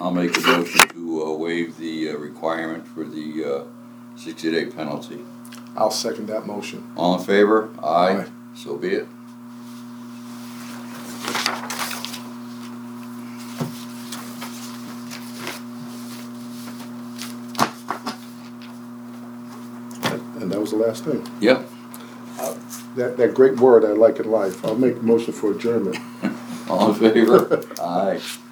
I'll make a motion to waive the requirement for the 60-day penalty. I'll second that motion. All in favor? Aye. Aye. So be it. And that was the last thing. Yep. That great word I like in life. I'll make a motion for adjournment. All in favor? Aye.